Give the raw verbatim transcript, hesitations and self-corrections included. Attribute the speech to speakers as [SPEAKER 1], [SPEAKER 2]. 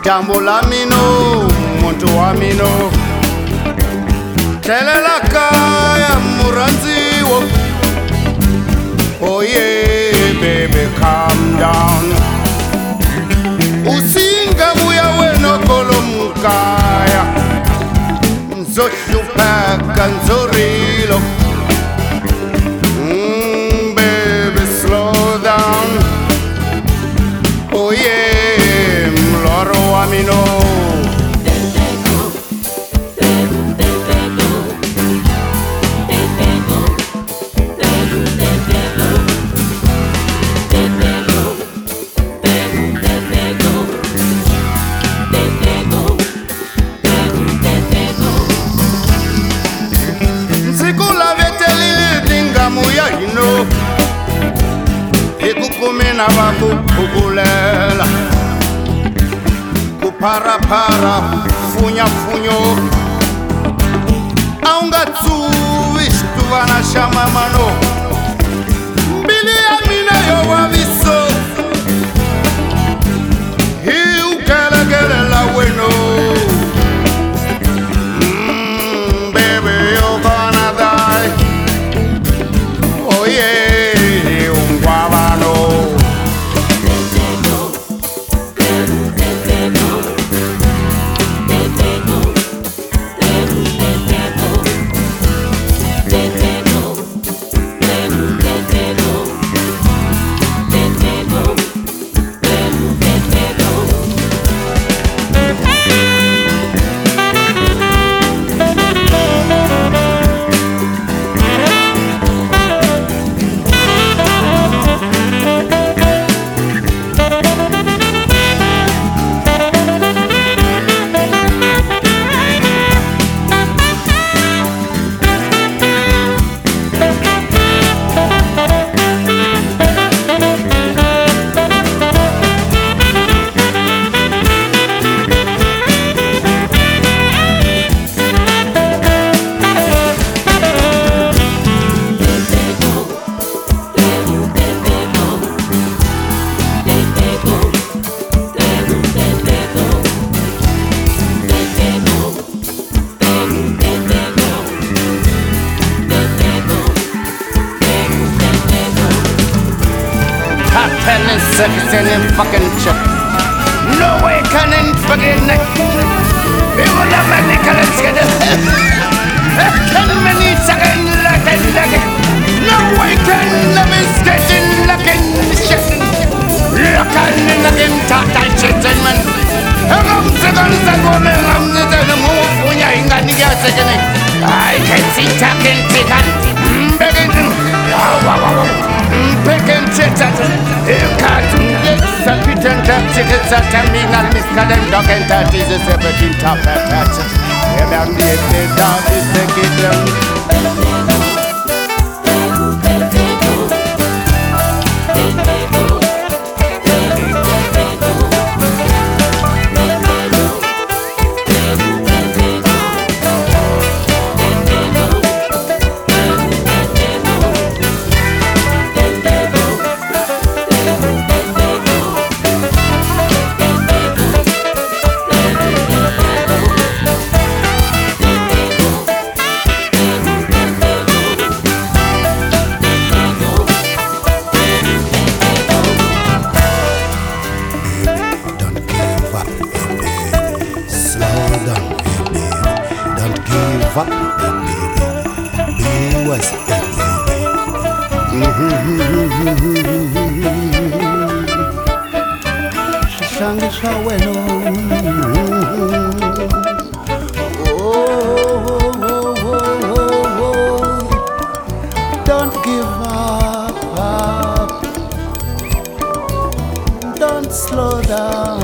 [SPEAKER 1] jambo la mino muntu wa mino telela kaya muranziwo. Oh yeah baby calm down usinga buya weno kolomukaya nzohlupeka nzorilo. Mm, baby slow down. Oh yeah mloro wa mino. Ikukumina bakukulela kuparapara funya funyo aungatsuvi xituvana xa mamano mbili ya mina yo waviso hi ukelekelela weno. Mm, baby you're gonna die. Oh yeah seconds in him fucking chip. No way can him fucking neck. We will have many colors get it. Can many second like a nugget. No way can the biscuit in looking shit. Look at the nugget tata chicken man. I'm seconds ago, I'm the move when you're in the nigga second. I can see talking chicken. Begging. Picking chicken, you can't get sufficient chickens at a minal miscadent dog and that is a seventeen top attach. And I'm the dog is the kid. Up, baby, be was it, Shangi shaweno. Don't give up, don't slow down.